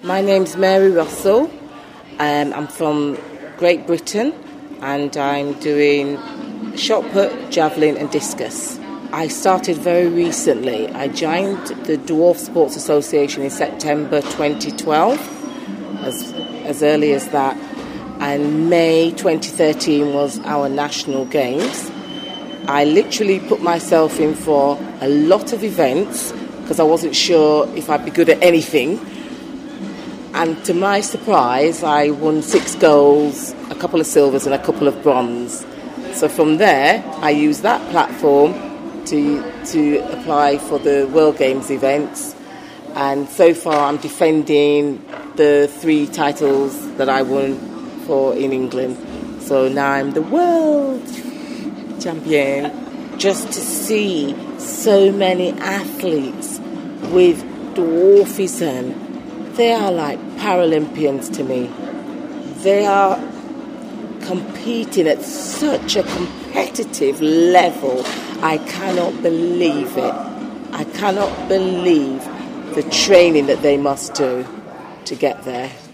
My name's Mary Russell. I'm from Great Britain and I'm doing shot put, javelin and discus. I started very recently. I joined the Dwarf Sports Association in September 2012, as early as that, and May 2013 was our national games. I literally put myself in for a lot of events because I wasn't sure if I'd be good at anything. And to my surprise, I won 6 golds, a couple of silvers and a couple of bronze. So from there, I used that platform to apply for the World Games events. And so far, I'm defending the 3 titles that I won for in England. So now I'm the world champion. Just to see so many athletes with dwarfism, they are like Paralympians to me. They are competing at such a competitive level. I cannot believe it. I cannot believe the training that they must do to get there.